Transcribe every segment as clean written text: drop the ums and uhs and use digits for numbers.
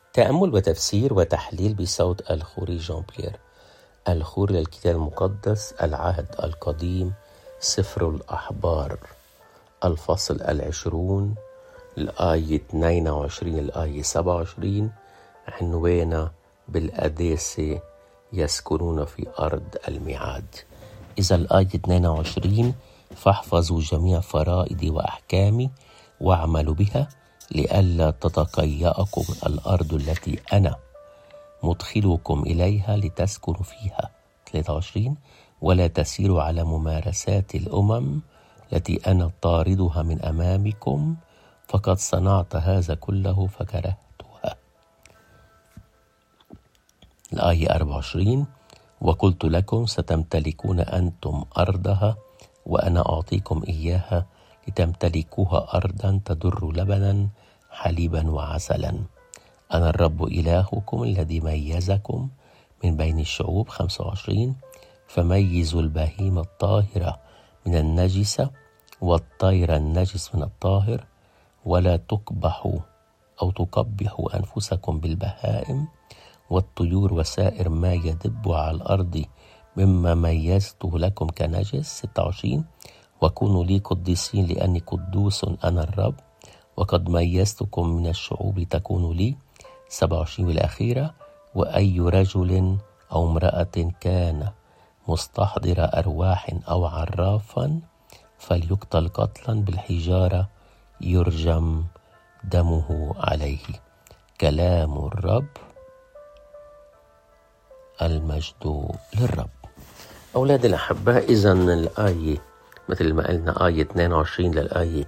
تأمل وتفسير وتحليل بصوت الخوري جان بيير. الخور للكتاب المقدس، العهد القديم، سفر الأحبار، الفصل 20، الآية 22 الآية 27، عنوانه بالقداسة يسكنون في أرض الميعاد. إذا الآية 22: فاحفظوا جميع فرائضي وأحكامي واعملوا بها لئلا تتقيأكم الأرض التي أنا مدخلكم إليها لتسكنوا فيها. 23: ولا تسيروا على ممارسات الأمم التي أنا طاردها من أمامكم، فقد صنعت هذا كله فكرهتها. الآية 24: وقلت لكم ستمتلكون أنتم أرضها وأنا أعطيكم إياها لتمتلكوها أرضا تدر لبنا حليبا وعسلا. أنا الرب إلهكم الذي ميزكم من بين الشعوب. 25: فميزوا البهيمة الطاهرة من النجسة والطير النجس من الطاهر، ولا تقبحوا أو تقبحوا أنفسكم بالبهائم والطيور وسائر ما يدب على الأرض مما ميزته لكم كنجس. 26: وكونوا لي قديسين لأني قدوس أنا الرب وقد ميزتكم من الشعوب لتكونوا لي. 27 والأخيرة: وأي رجل أو امرأة كان مستحضر أرواح أو عرافا فليقتل قتلا بالحجارة يرجم دمه عليه. كلام الرب، المجد للرب. أولاد الأحباء، إذن الآية مثل ما قلنا آية 22 للآية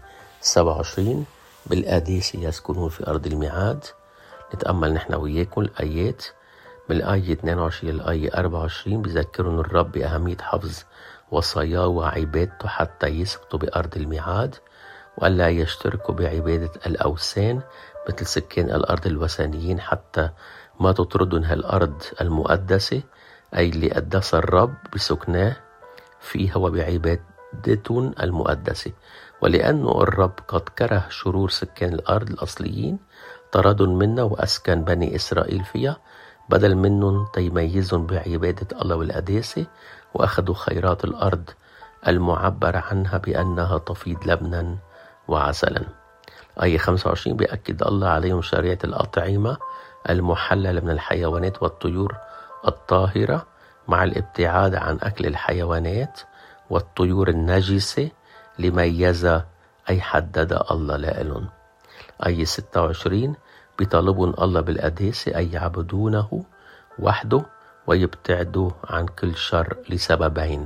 27 بالقداسة يسكنون في أرض الميعاد. نتأمل نحن وياكم الآيات من الآية 22 للآية 24. بذكرون الرب بأهمية حفظ وصاياه وعبادته حتى يثبتوا بأرض الميعاد، وألا يشتركوا بعبادة الأوثان مثل سكان الأرض الوثنيين، حتى ما تطردهم الأرض المقدسة أي اللي قدس الرب بسكناه فيها وبعبادتهم المقدسة. ولأنه الرب قد كره شرور سكان الأرض الأصليين طردهم منا وأسكن بني إسرائيل فيها بدل منهم تيميزهم بعبادة الله والقداسة، وأخذوا خيرات الأرض المعبر عنها بأنها تفيض لبنا وعسلا. آية 25: بيأكد الله عليهم شريعة الأطعمة المحللة من الحيوانات والطيور الطاهرة مع الابتعاد عن أكل الحيوانات والطيور النجسة لميز أي حدد الله لهم. آية 26: بيطالبون الله بالقداسة أي يعبدونه وحده ويبتعدوا عن كل شر لسببين: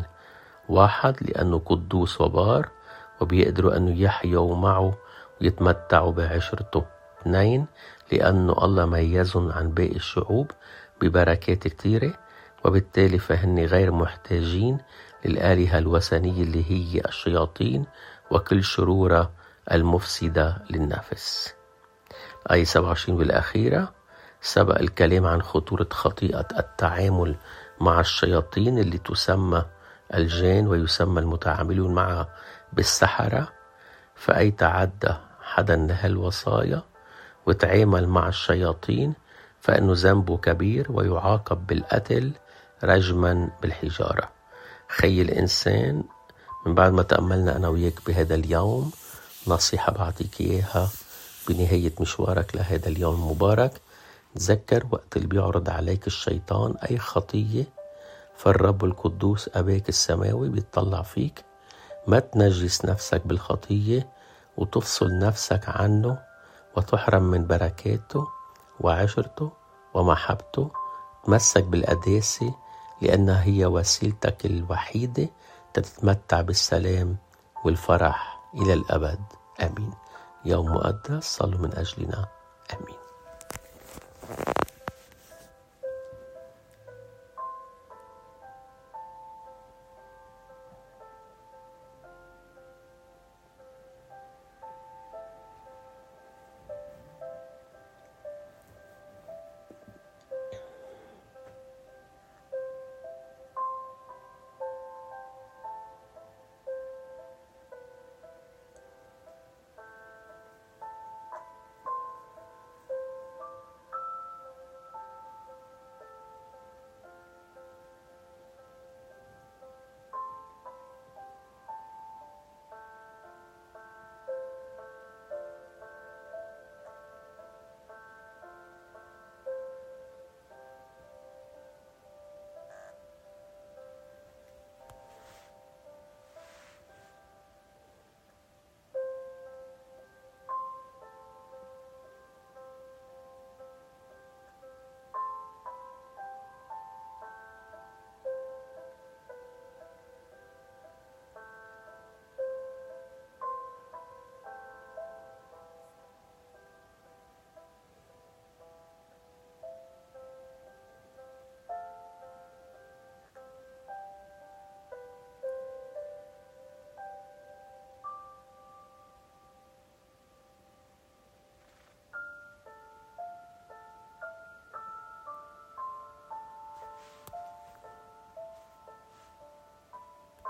1 لأنه قدوس وبار وبيقدروا أنه يحيوا معه ويتمتعوا بعشرته. 2 لأنه الله ميزهم عن باقي الشعوب ببركات كتيرة، وبالتالي فهن غير محتاجين للآلهة الوثنية اللي هي الشياطين وكل شرورة المفسدة للنفس. آية 27 والأخيرة: سبق الكلام عن خطورة خطيئة التعامل مع الشياطين اللي تسمى الجان ويسمى المتعاملون معها بالسحرة. فأي تعدى حدا لهالوصايا وتعامل مع الشياطين فإنه ذنبه كبير ويعاقب بالقتل رجما بالحجارة. خي الإنسان، من بعد ما تأملنا أنا وياك بهذا اليوم، نصيحة بعطيك إياها بنهاية مشوارك لهذا اليوم المبارك: تذكر وقت اللي بيعرض عليك الشيطان أي خطية، فالرب القدوس أباك السماوي بيطلع فيك. ما تنجس نفسك بالخطية وتفصل نفسك عنه وتحرم من بركاته وعشرته ومحبته. تمسك بالقداسة لأنها هي وسيلتك الوحيدة تتمتع بالسلام والفرح إلى الأبد. آمين. يوم مقدس، صلوا من أجلنا. آمين.